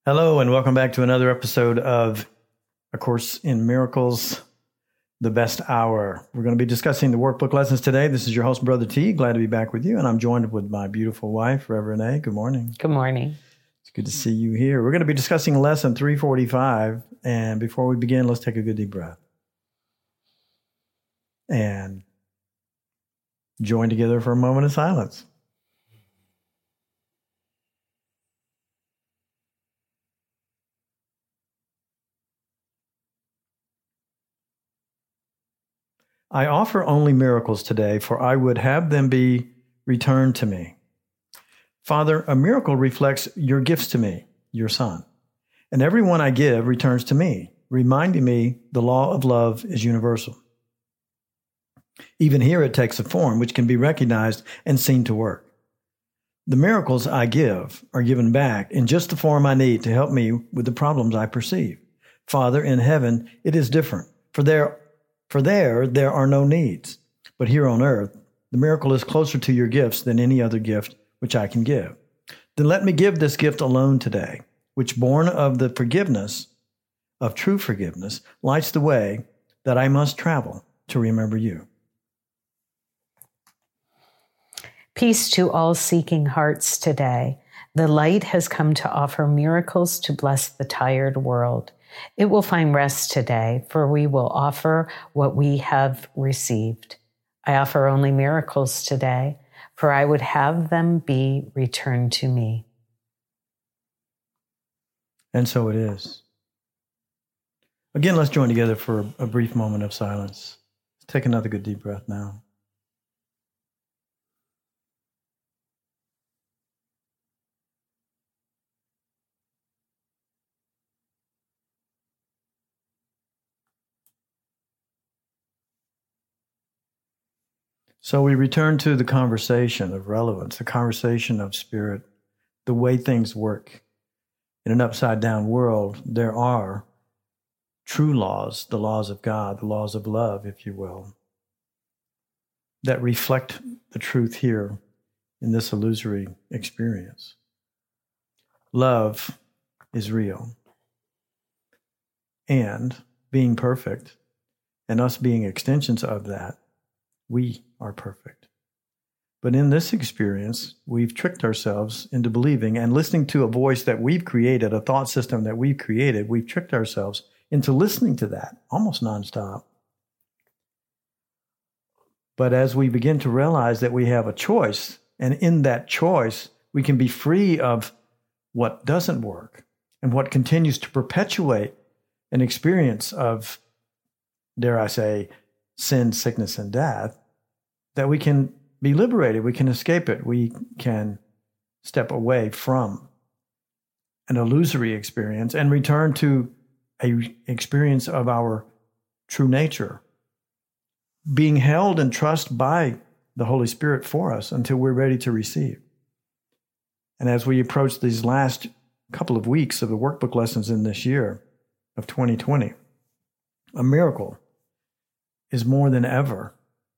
Hello, and welcome back to another episode of A Course in Miracles, the best hour. We're going to be discussing the workbook lessons today. This is your host, Brother T. Glad to be back with you. And I'm joined with my beautiful wife, Reverend A. Good morning. Good morning. It's good to see you here. We're going to be discussing lesson 345. And before we begin, let's take a good deep breath. And join together for a moment of silence. I offer only miracles today, for I would have them be returned to me. Father, a miracle reflects your gifts to me, your Son. And every one I give returns to me, reminding me the law of love is universal. Even here it takes a form which can be recognized and seen to work. The miracles I give are given back in just the form I need to help me with the problems I perceive. Father, in heaven, it is different, for there are no needs. But here on earth, the miracle is closer to your gifts than any other gift which I can give. Then let me give this gift alone today, which born of the forgiveness, of true forgiveness, lights the way that I must travel to remember you. Peace to all seeking hearts today. The light has come to offer miracles to bless the tired world. It will find rest today, for we will offer what we have received. I offer only miracles today, for I would have them be returned to me. And so it is. Again, let's join together for a brief moment of silence. Take another good deep breath now. So we return to the conversation of relevance, the conversation of spirit, the way things work. In an upside-down world, there are true laws, the laws of God, the laws of love, if you will, that reflect the truth here in this illusory experience. Love is real. And being perfect, and us being extensions of that, we are perfect. But in this experience, we've tricked ourselves into believing and listening to a voice that we've created, a thought system that we've created. We've tricked ourselves into listening to that almost nonstop. But as we begin to realize that we have a choice, and in that choice, we can be free of what doesn't work and what continues to perpetuate an experience of, dare I say, sin, sickness, and death, that we can be liberated, we can escape it, we can step away from an illusory experience and return to an experience of our true nature, being held in trust by the Holy Spirit for us until we're ready to receive. And as we approach these last couple of weeks of the workbook lessons in this year of 2020, a miracle is more than ever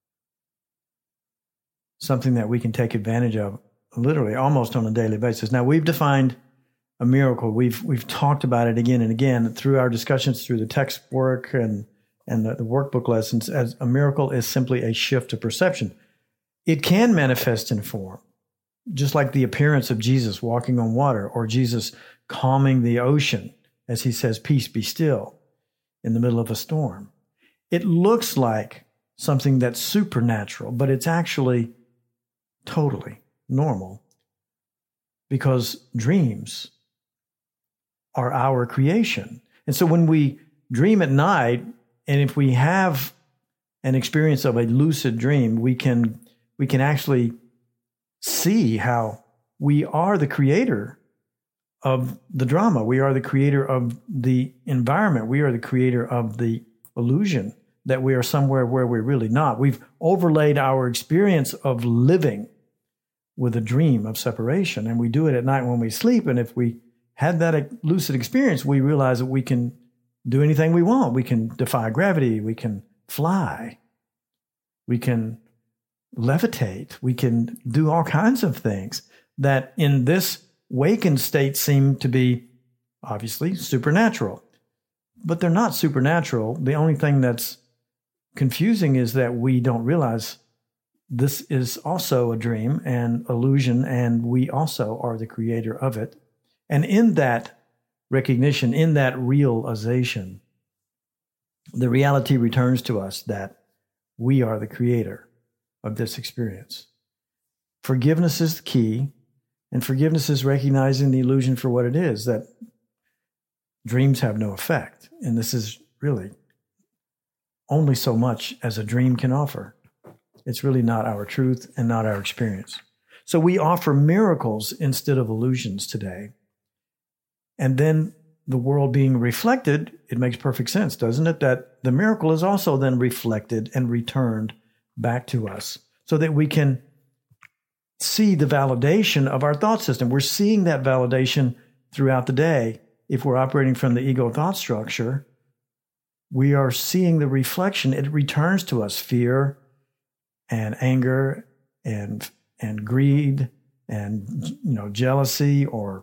something that we can take advantage of literally almost on a daily basis. Now, we've defined a miracle. We've talked about it again and again through our discussions, through the text work and the workbook lessons, as a miracle is simply a shift of perception. It can manifest in form, just like the appearance of Jesus walking on water, or Jesus calming the ocean as he says, "Peace, be still," in the middle of a storm. It looks like something that's supernatural, but it's actually totally normal, because dreams are our creation. And so when we dream at night, and if we have an experience of a lucid dream, we can actually see how we are the creator of the drama. We are the creator of the environment. We are the creator of the illusion that we are somewhere where we're really not. We've overlaid our experience of living with a dream of separation, and we do it at night when we sleep. And if we had that lucid experience, we realize that we can do anything we want. We can defy gravity. We can fly. We can levitate. We can do all kinds of things that in this wakened state seem to be obviously supernatural. But they're not supernatural. The only thing that's confusing is that we don't realize this is also a dream and illusion, and we also are the creator of it. And in that recognition, in that realization, the reality returns to us that we are the creator of this experience. Forgiveness is the key, and forgiveness is recognizing the illusion for what it is, that dreams have no effect. And this is really only so much as a dream can offer. It's really not our truth and not our experience. So we offer miracles instead of illusions today. And then the world being reflected, it makes perfect sense, doesn't it? That the miracle is also then reflected and returned back to us so that we can see the validation of our thought system. We're seeing that validation throughout the day. If we're operating from the ego thought structure, we are seeing the reflection. It returns to us fear and anger and greed and jealousy or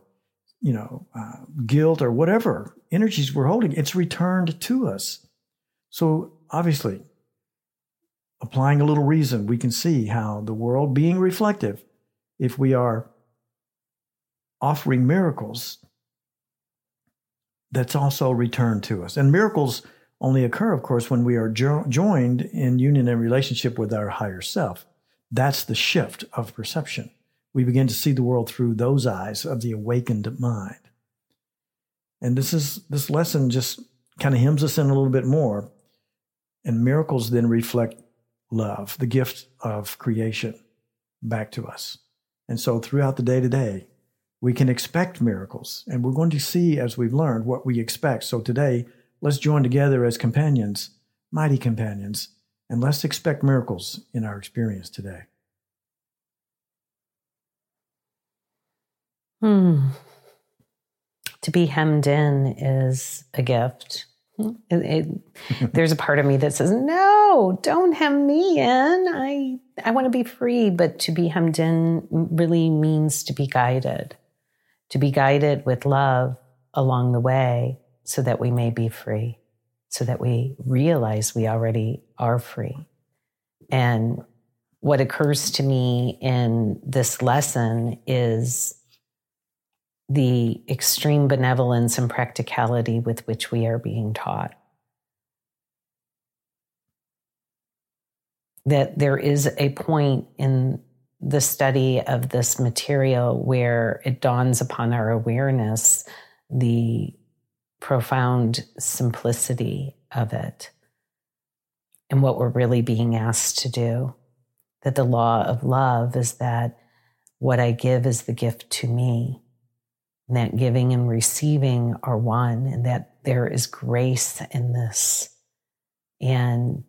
guilt or whatever energies we're holding. It's returned to us. So obviously, applying a little reason, we can see how the world being reflective, if we are offering miracles, that's also returned to us. And miracles only occur, of course, when we are joined in union and relationship with our higher self. That's the shift of perception. We begin to see the world through those eyes of the awakened mind. And this lesson just kind of hems us in a little bit more. And miracles then reflect love, the gift of creation, back to us. And so throughout the day-to-day, we can expect miracles. And we're going to see, as we've learned, what we expect. So today, let's join together as companions, mighty companions, and let's expect miracles in our experience today. To be hemmed in is a gift. There's a part of me that says, no, don't hem me in. I want to be free. But to be hemmed in really means to be guided with love along the way so that we may be free, so that we realize we already are free. And what occurs to me in this lesson is the extreme benevolence and practicality with which we are being taught. That there is a point in the study of this material where it dawns upon our awareness the profound simplicity of it and what we're really being asked to do. That the law of love is that what I give is the gift to me. And that giving and receiving are one, and that there is grace in this. And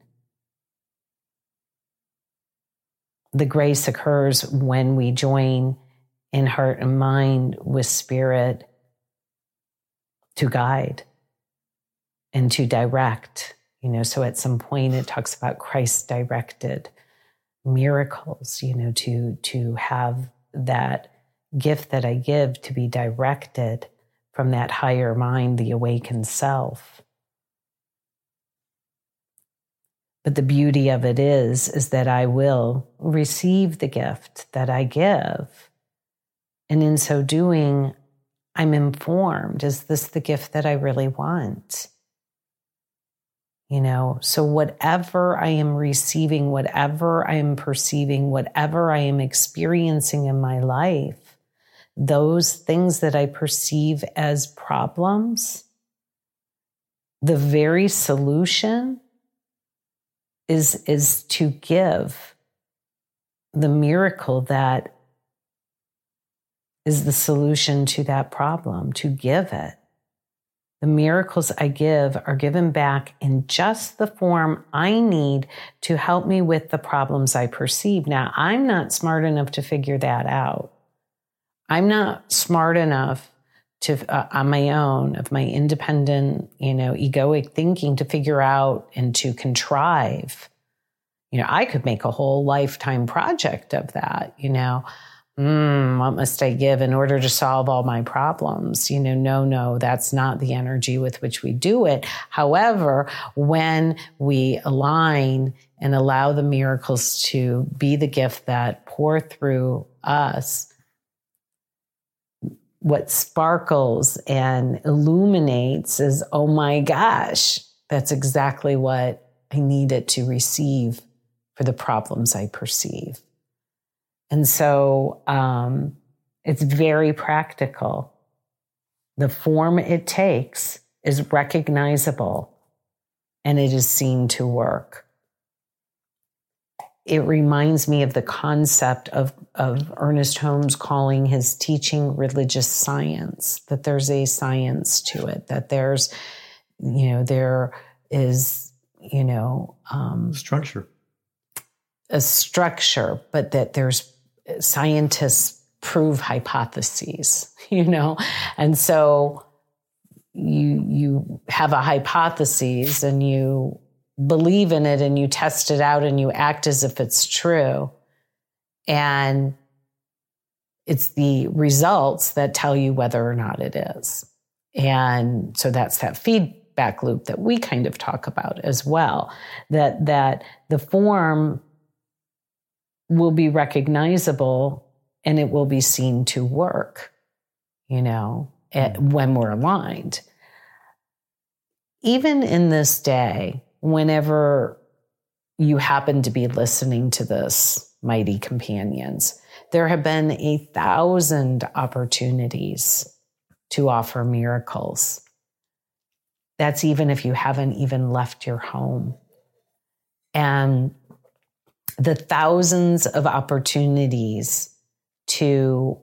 the grace occurs when we join in heart and mind with spirit to guide and to direct. So at some point it talks about Christ-directed miracles, to have that gift that I give to be directed from that higher mind, the awakened self. But the beauty of it is that I will receive the gift that I give. And in so doing, I'm informed, is this the gift that I really want? So whatever I am receiving, whatever I am perceiving, whatever I am experiencing in my life, those things that I perceive as problems, the very solution is to give the miracle that is the solution to that problem, to give it. The miracles I give are given back in just the form I need to help me with the problems I perceive. Now, I'm not smart enough to figure that out. I'm not smart enough to, on my own, of my independent, egoic thinking to figure out and to contrive. I could make a whole lifetime project of that, What must I give in order to solve all my problems? No, that's not the energy with which we do it. However, when we align and allow the miracles to be the gift that pour through us, what sparkles and illuminates is, oh my gosh, that's exactly what I needed to receive for the problems I perceive. And so it's very practical. The form it takes is recognizable, and it is seen to work. It reminds me of the concept of Ernest Holmes calling his teaching religious science, that there's a science to it, that there's, there is, structure. A structure, but that there's scientists prove hypotheses, and so you have a hypothesis and you believe in it and you test it out and you act as if it's true. And it's the results that tell you whether or not it is. And so that's that feedback loop that we kind of talk about as well, that the form will be recognizable and it will be seen to work, when we're aligned. Even in this day, whenever you happen to be listening to this, mighty companions, there have been 1,000 opportunities to offer miracles. That's even if you haven't even left your home. And the thousands of opportunities to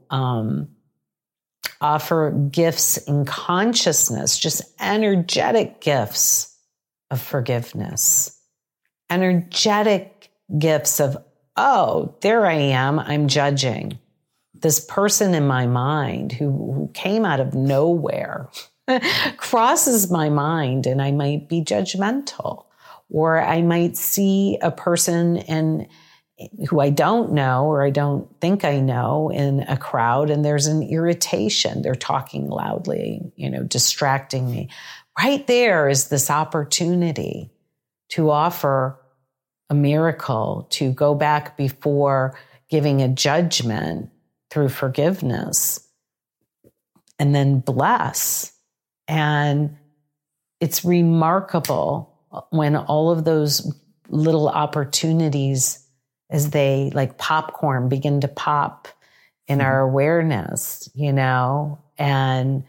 offer gifts in consciousness, just energetic gifts of forgiveness, energetic gifts of, oh, there I am, I'm judging. This person in my mind who came out of nowhere crosses my mind, and I might be judgmental, or I might see a person who I don't know or I don't think I know in a crowd, and there's an irritation. They're talking loudly, distracting me. Right there is this opportunity to offer a miracle, to go back before giving a judgment through forgiveness, and then bless. And it's remarkable when all of those little opportunities, as they like popcorn, begin to pop in our awareness, and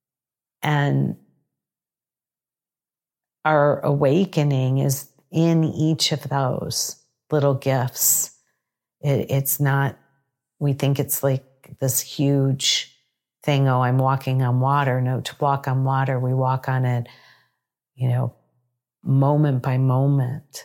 our awakening is in each of those little gifts. It's not, we think it's like this huge thing, oh, I'm walking on water. No, to walk on water, we walk on it, moment by moment.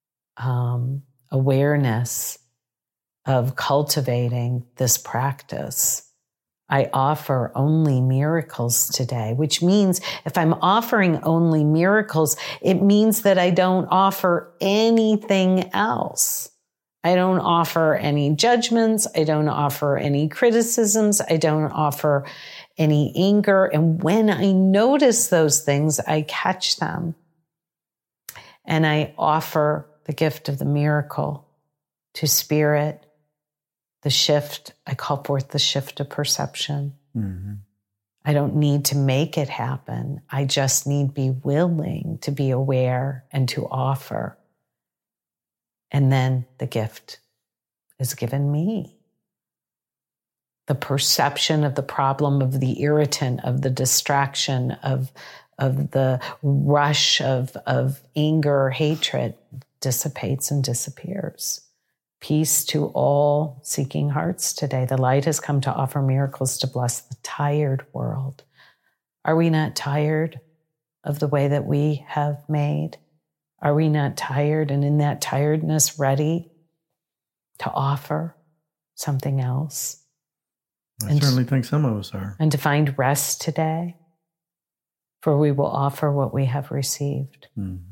Awareness of cultivating this practice. I offer only miracles today, which means if I'm offering only miracles, it means that I don't offer anything else. I don't offer any judgments. I don't offer any criticisms. I don't offer any anger. And when I notice those things, I catch them. And I offer the gift of the miracle to spirit, the shift. I call forth the shift of perception. Mm-hmm. I don't need to make it happen. I just need be willing to be aware and to offer. And then the gift is given me. The perception of the problem, of the irritant, of the distraction, of the rush of anger or hatred dissipates and disappears. Peace to all seeking hearts today. The light has come to offer miracles to bless the tired world. Are we not tired of the way that we have made? Are we not tired, and in that tiredness ready to offer something else? I certainly think some of us are. And to find rest today, for we will offer what we have received. Mm-hmm.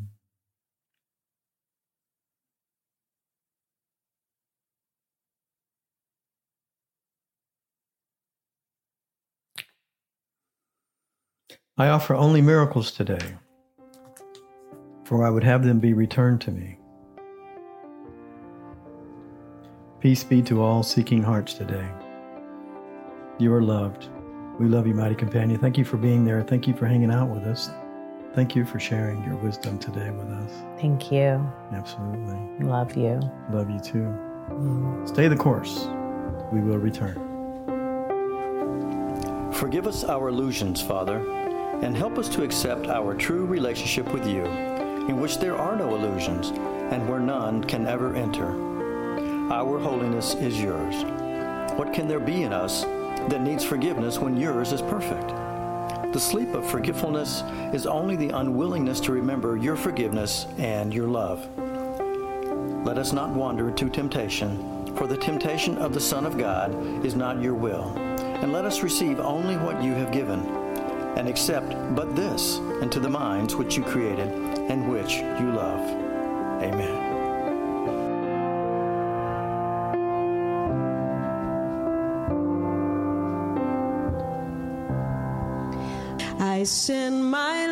I offer only miracles today, for I would have them be returned to me. Peace be to all seeking hearts today. You are loved. We love you, Mighty Companion. Thank you for being there. Thank you for hanging out with us. Thank you for sharing your wisdom today with us. Thank you. Absolutely. Love you. Love you too. Stay the course. We will return. Forgive us our illusions, Father, and help us to accept our true relationship with you, in which there are no illusions and where none can ever enter. Our holiness is yours. What can there be in us that needs forgiveness when yours is perfect? The sleep of forgetfulness is only the unwillingness to remember your forgiveness and your love. Let us not wander to temptation, for the temptation of the Son of God is not your will. And let us receive only what you have given, and accept but this into the minds which you created and which you love. Amen. I send my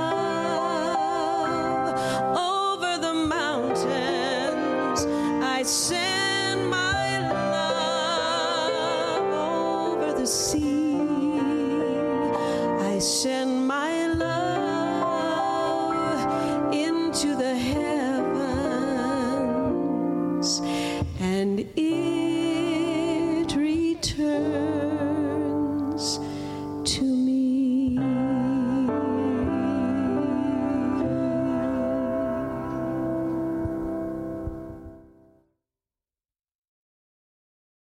love over the mountains. I send my love over the sea. I send